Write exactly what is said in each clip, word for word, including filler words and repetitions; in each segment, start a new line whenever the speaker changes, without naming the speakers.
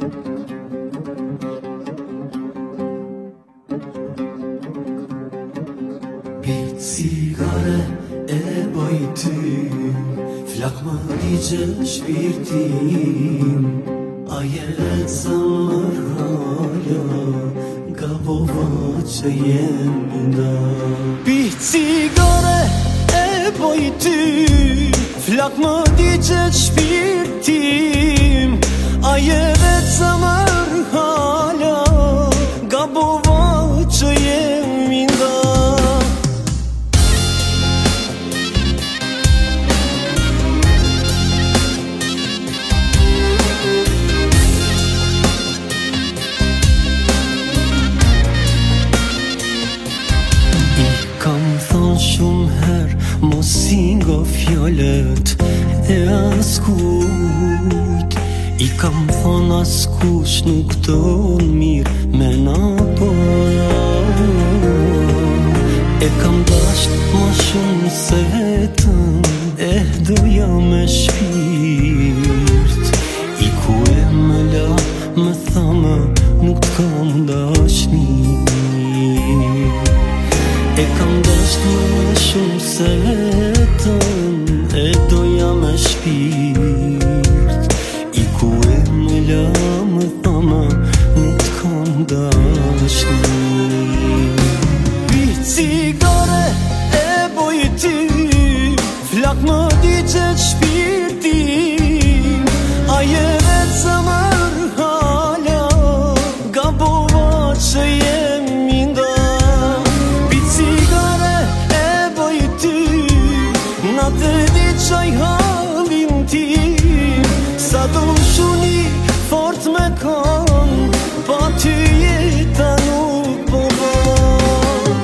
Bir cigare e boj ty, flak më digje shpirtin, a jetë zamër hala, gabova që jemi nda. Bir cigare e boj ty, flak më digje shpirtin, a jetë zamër hala, gabova që jemi nda. Shumë her mos i nga fjallet e askujt, i kam thon askush nuk don mirë me na po. E kam dasht ma shumë se vetëm, e doja me shpirt, i ku e më la më thama nuk t'kam dashni. E kam dasht më shumë se vetëm, e doja me shpirt, i ku e më la më thama nuk t'kam dashni. Bir cigare e boj ty, flak më digjet shpirtin, a je vetë zamër hala, gabova që jemi nda. Natë di qaj halin tim, sa do shuni fort me kon, pa ty jeta nuk po ban.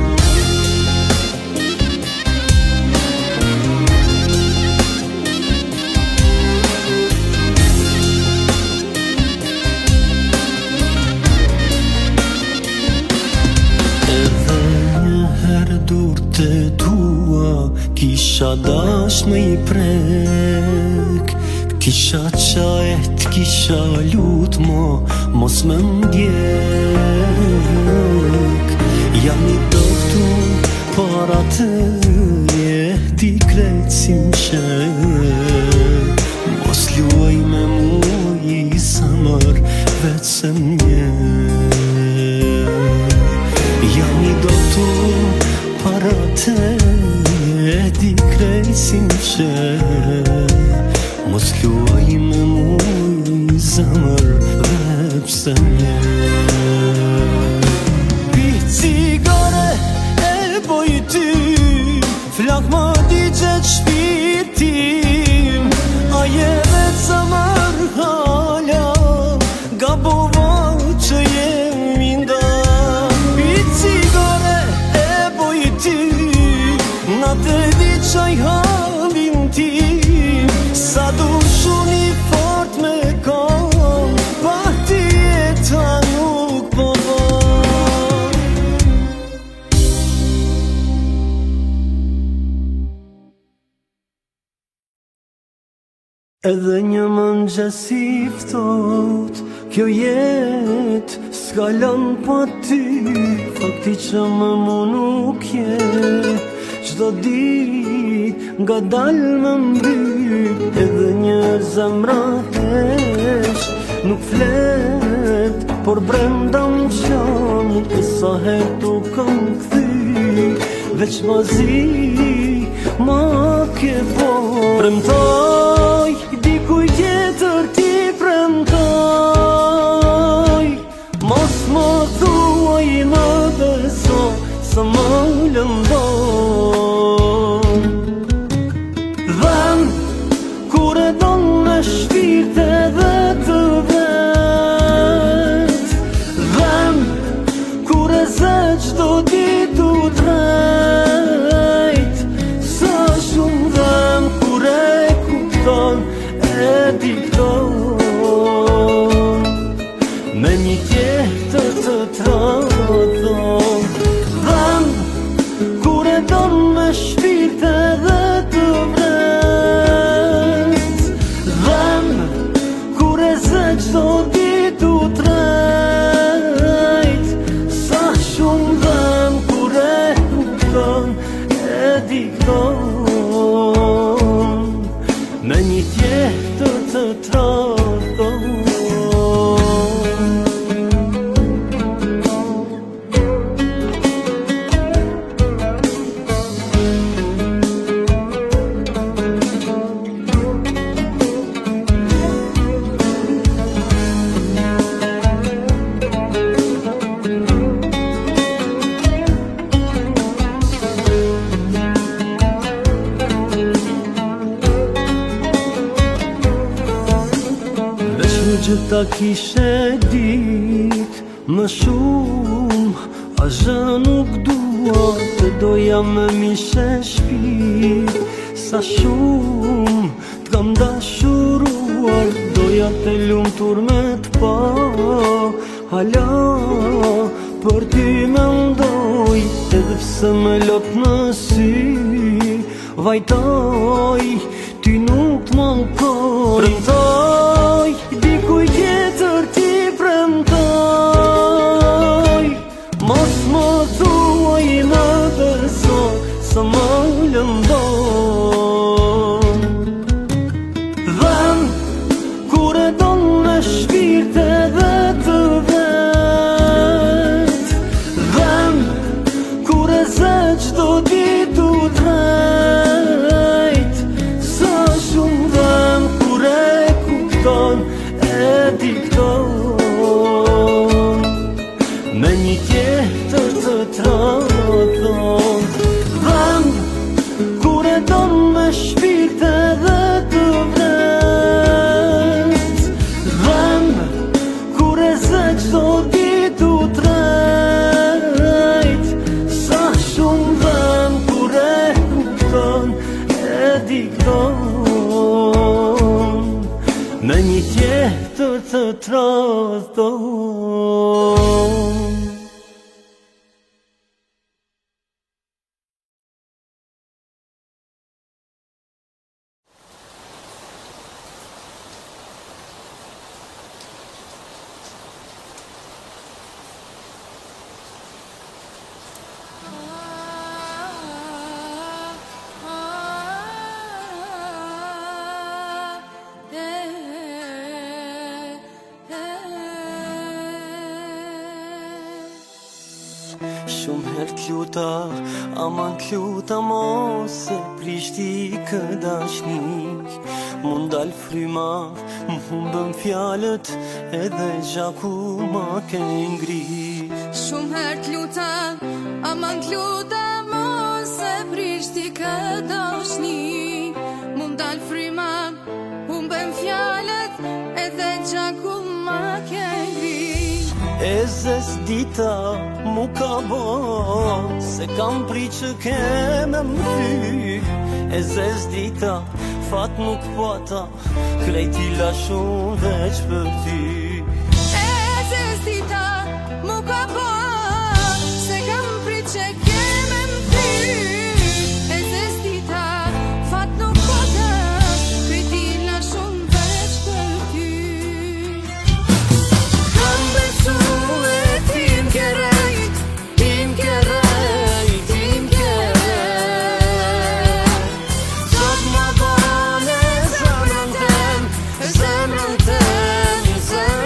Edhe njëherë dur të tua kisha dash me i prek, kisha qajet, kisha lut mo, mos me ndjek. Jam i doftur para të je, di krejt si më shek, mos luaj me mu i samër, vetë se m'njek. Jam i doftur para të je, di krejt si më shek, mos luaj me mu i zamër, vetë se m'njek. Bir cigare e boj ty, flak më digjet shpirtin, a je vetë zamër hala, gabova që jemi nda. Bir cigare e boj ty, natë di qaj halin tim, sa du shuni fort me kon, pa ti jeta nuk po ban. Edhe një mëngjes i ftohtë, kjo jet s'ka lënë pa ty, fakti që më mu nuk je. Çdo dit nga dal më mbyt, edhe një zemra hesh, nuk flet, por brenda më qan, e sa her tu kam kthy, veç mazi ma ke po. Premtoj, dikuj tjetër ti premtoj, mos më thuaj më beso, sa më lëndon. Dhem, kur e don me shpirt edhe të vet, dhem, kur e ze qdo ditu drejt, sa shumë dhem, kur e kuptoj dikton me një tjetër të tradhon. Gjitha kishe dit më shumë, a zë nuk dua të doja me mishe shpit. Sa shumë t'kam dashuruar, doja të lumtur me t'pa. Hala për ty me ndoj, edhe pse me lot në sy. Vajtoj, ty nuk t'mankoj. Premtoj, dikuj tjetër ti premtoj. Mos më thuaj në beso, sa më lëndon. Dhem, kur e don me shpirt edhe të vet. Dhem, kur e zë qdo ditu drejt. Sa shumë dhem, kur e kupton e dikton me një tjetër të tradhon. Dhem, kur e don me shpirt edhe të vet. Dhem, kur e zë qdo ditu drejt. Sa shumë dhem, kur e kupton e dikton me një tjetër të tradhon. Shumë her t'luta, aman t'luta mos e prishti kë dashnik. Mund dal fryma, më humbën fjalët, edhe gjaku ma ke ngrit.
Shumë her t'luta, aman t'luta mos e prishti kë dashnik. Mund dal fryma, humbën fjalët, edhe gjaku ma ke ngrit.
E zes dita mu ka bo, se kam pri që keme më fy. E zes dita fat nuk pata, krejti la shumë veç për ty.
E zes dita mu ka bo, se kam pri që keme më fy. E zes dita fat nuk pata, krejti la shumë veç për ty. Kam besu e tim kerejt, tim kerejt, tim kerejt. Sot ma bane zemrën tem, zemrën tem, zemrën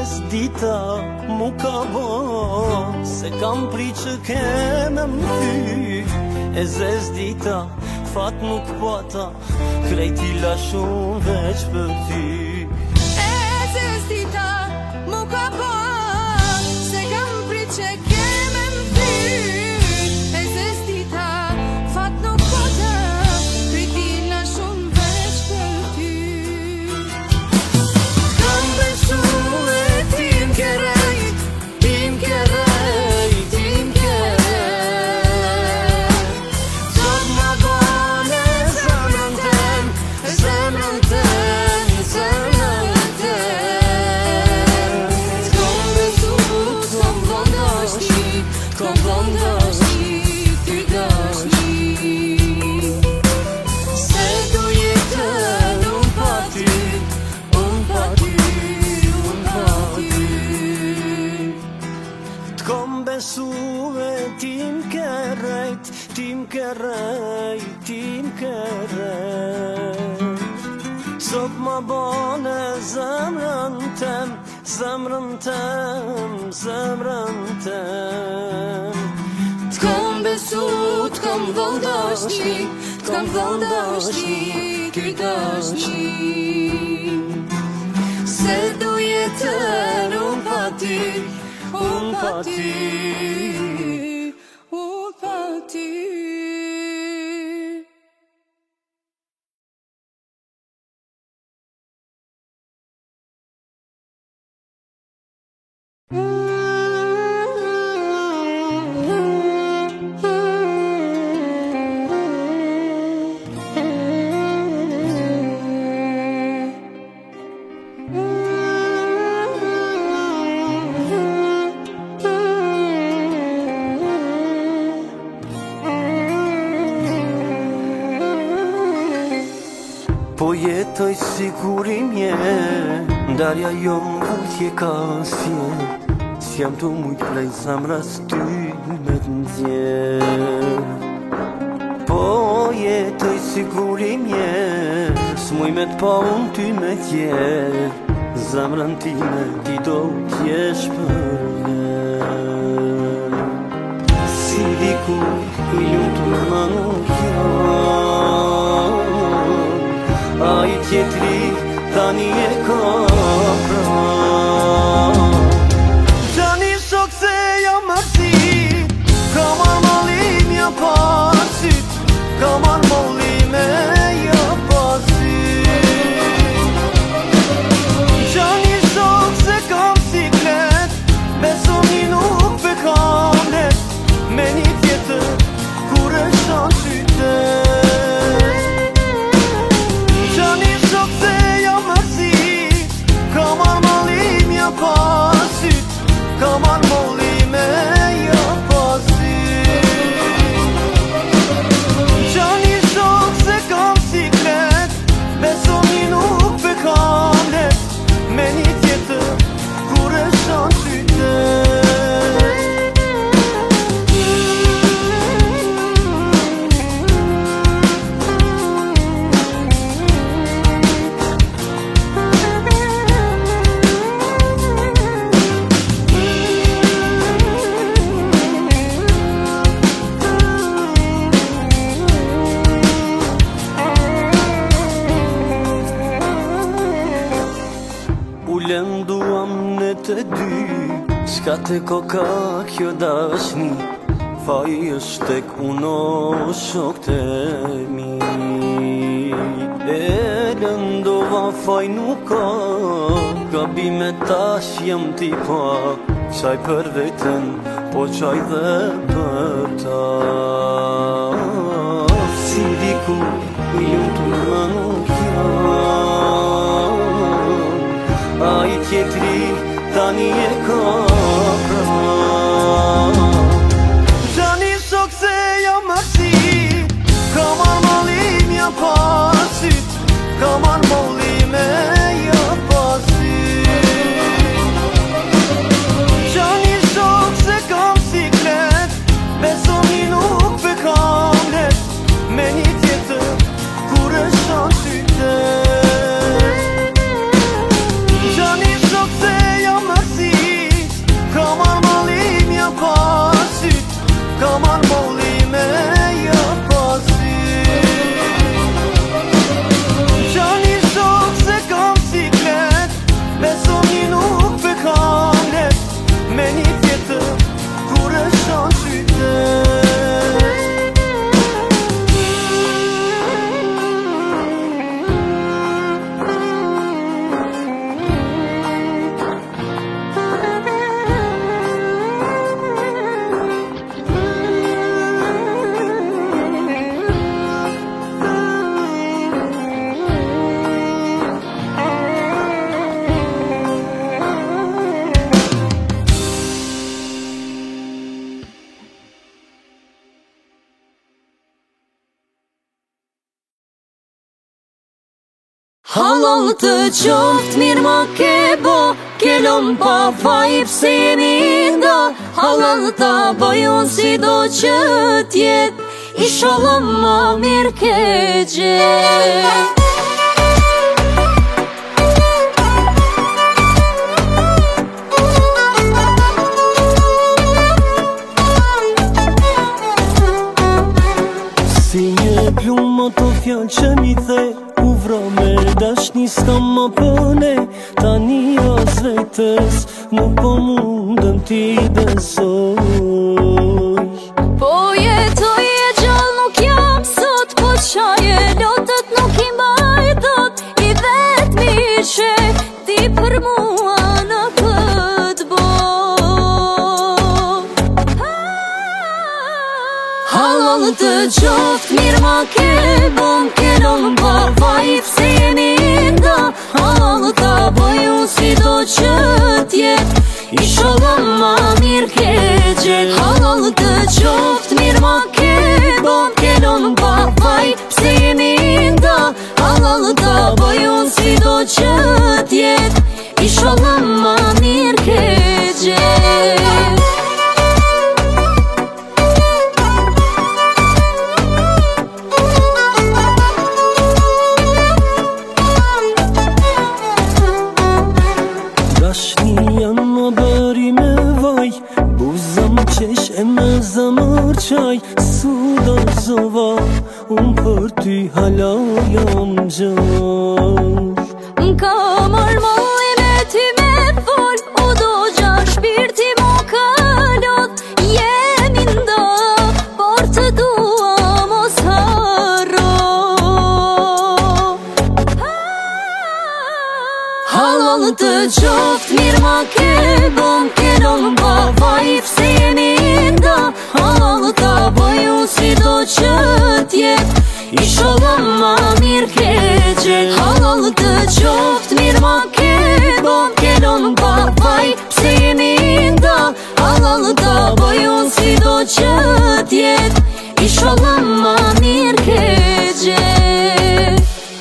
zes dita mu ka bo se kam pri që keme m'thy. E zes dita fat nuk pata, krejt i lashun veç për ty.
E zes dita mu ka bo se kam pri që keme m'thy. E zes dita fat nuk pata, krejt i lashun veç për ty. Kam besu e tim kerejt, tim kerejt, tim kerejt. Sot ma bane zemrën tem, zemrën tem, zemrën tem. T'kom besu, t'kom vëndashni, t'kom vëndashni, ty dashni. Se du jetën unë pa ty, unë pa ty, unë pa ty.
T'kom besu e tim kerejt, tim kerejt, tim kerejt. Sot ma bane zemrën tem, zemrën tem, zemrën tem.
T'kom besu, t'kom vëndashni, t'kom vëndashni, ty dashni. Se du jetën unë pa ty, unë pa ty, unë pa ty.
Po jetoj sigurim je, ndarja jo m'vutje ka sje. S'jam të mujt plej zamras ty me t'ndzje. Po jetoj sigurim je, s'muj me t'pa unë ty me tje. Zamrën time ti do t'jesh për ven. Si dikur i lutur ma nuk janë, a i tjetri tani e ka pra. Gjani shok se jam mërsi, ka marrë mallim ja pasit, ka marrë mallim e ja pasit. Gjani shok se kam siklet, beso mi nuk pe kam net, me një tjetër kur e shan qytet. Pasit, ka marrë mollim e ja pasit. Gjani shok se kam siklet, beso mi nuk pe kam net, me një tjetër kur e shan qytet. Ulem duam në të dy, qka te koka kjo dashni, faji është tek uno shok të mi. E lëndova faj nuk ka, gabime tash jam t'i pa, qaj për vetën, po qaj dhe për ta. Si dikur i lutur ma nuk janë, a i tjetri tani e ka pra. Gjani shok se jam mërsi, ka marrë mallim ja pasit, ka marrë mallim e ja pasit. Gjani shok se kam siklet, beso mi nuk pe kam net, me një tjetër kur e shan qytet. Gjani shok se jam
Halal të qoft mirë ma ke bo, kelon pa faj pse jemi ndo. Halal ta bëjun si do që tjet, inshallah ma mirë ke gjet.
Si një plumë ato fjallë që mi the, u vra me dashni s'kam më pëne. Tani as vetës nuk po mundëm ti besoj.
Po jetoj e gjallë nuk jam sot, po qaje lotët nuk i mbaj dot. I vetmi që ti për mua në këtë bot. Halal të qoft mirë ma ke bon, kelon pa vaj pse jemi ndo. Halal ta bëjun si do që tjet, inshallah ma mirë ke gjet. Halal të qoft mirë ma ke bon, kelon pa vaj pse jemi ndo. Halal ta bëjun si do që tjet, inshallah ma mirë ke gjet.
E me zëmër qaj, su do zova, unë për ty hala jam gjall.
Ka marmoj me ty me fol, u do gja shpirti mu kalot. Jemi nda, por të dua mos harro. Halal të qoft mirë ma ke bon, kelon pa vaj pse jemi ndo. Halal ta bëjun si do që tjet, inshallah ma mirë ke gjet. Halal të qoft mirë ma ke bon, kelon pa vaj pse jemi ndo. Halal ta bëjun si do që tjet, inshallah ma mirë ke gjet.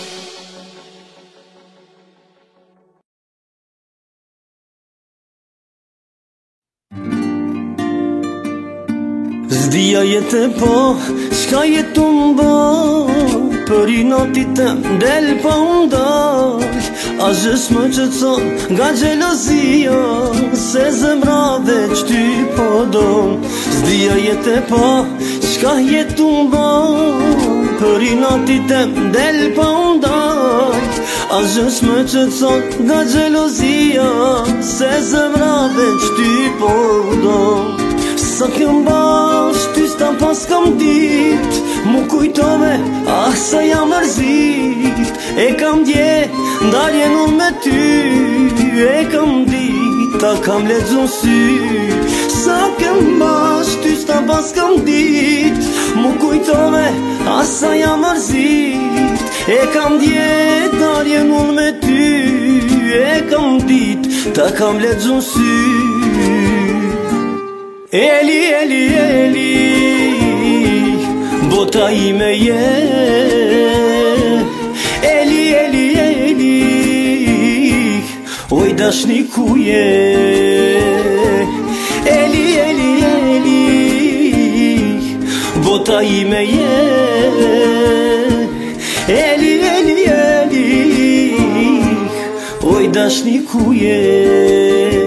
Zdia jetë po, qka jetu mba, për i natit tem del pa undal. A zhës më qëtëson nga gjelozia, se zemra veç ty po don. Zdia jetë po, qka jetu mba, për i natit tem del pa undal. A zhës më qëtëson nga gjelozia, se zemra veç ty po don. Sa këm bash, ty s'ta pas kam dit, mu kujtove, ah sa jam mërzit. E kam dje, ndarjen unë me ty, e kam dit, ta kam lexun sy. Sa këm bash, ty s'ta pas kam dit, mu kujtove, ah sa jam mërzit. E kam dje, ndarjen unë me ty, e kam dit, ta kam lexun sy. Eli, Eli, Eli, bota ime je. Eli, Eli, Eli, oj dashni ku je. Eli, Eli, Eli, bota ime je. Eli, Eli, Eli, oj dashni ku je.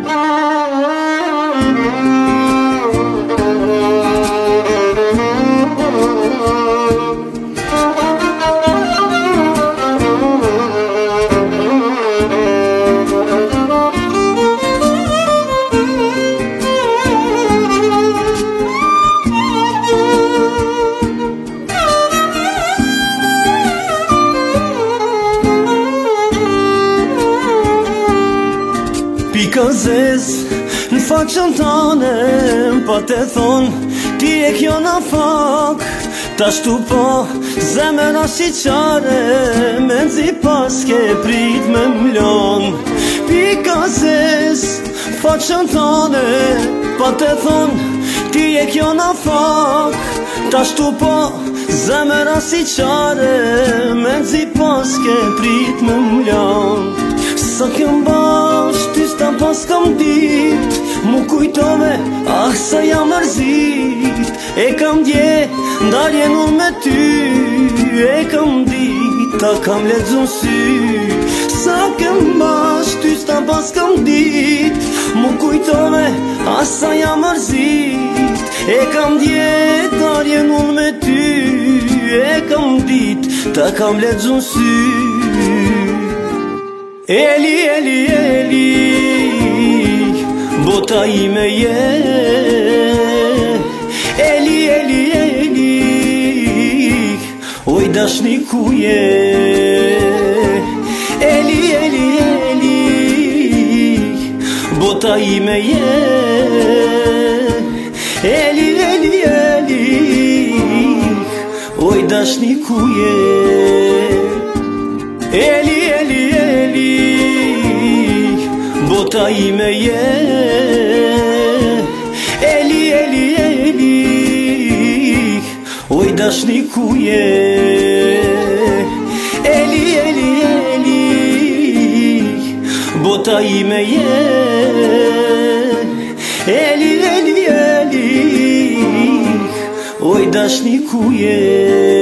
Pika zez në faqën tane, pa te thonë ti e kjo në fak. Ta shtu po zemera shqiqare, me nëzi pas ke prit me mlon. Pika zez faqën tane, pa te thonë ti e kjo në fak. Ta shtu po Zemëra si qare, me nëzi pas ke prit me mlan. Sa kem bash, ty s'ta pas kam dit, mu kujtove, ah sa jam mërzit. E kam dje, ndarjen unë me ty, e kam dit, ta kam lexun sy. Sa kem bash, ty s'ta pas kam dit, mu kujtove, ah sa jam mërzit. E kam dje, ndarjen unë me ty, e kam dit, ta kam lexun sy. Eli, Eli, Eli, bota ime je. Eli, Eli, Eli, oj dashni ku je. Eli, Eli, Eli, bota ime je. Eli, Eli, Eli, oj dashni ku je. Eli, Eli, Eli, bota ime je. Eli, Eli, Eli, oj dashni ku je. Eli, Eli, Eli, bota ime je. Eli, Eli, Eli, oj dashni ku je.